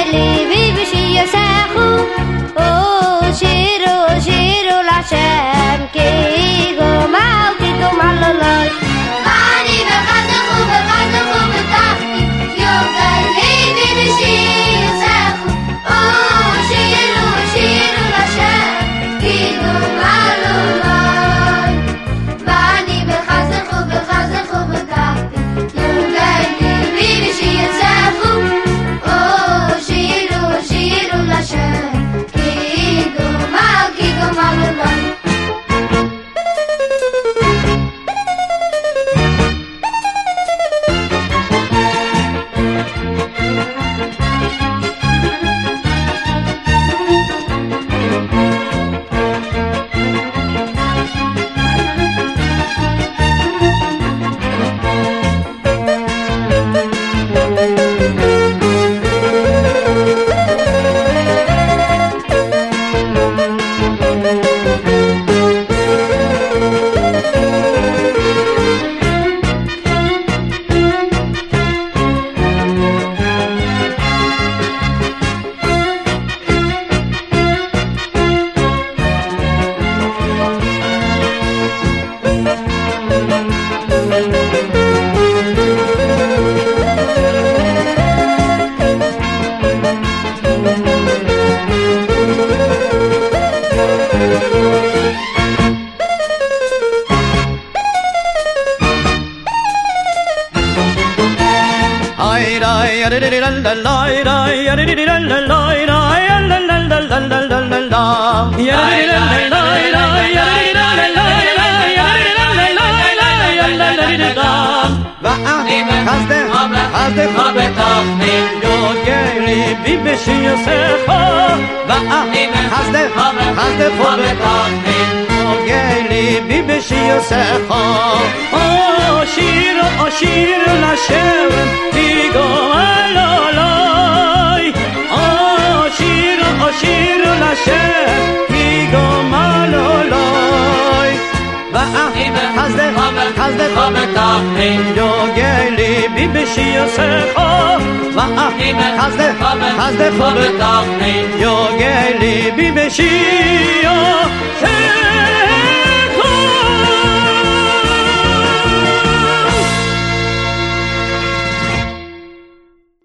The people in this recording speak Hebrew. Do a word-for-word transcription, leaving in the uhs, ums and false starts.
ליבי ושיסחו שירו שירו לשם כי גומל כי גומל ללוי ואני בחזקו בחזקו בתחתי יוגי ליבי ושיסחו שירו שירו לשם כי גומל ללוי ואני בחזקו בחזקו בתחתי יוגי ליבי ושיסחו שירו שירו לשם כי גומל כי גומל ללוי Yogeli bibeshi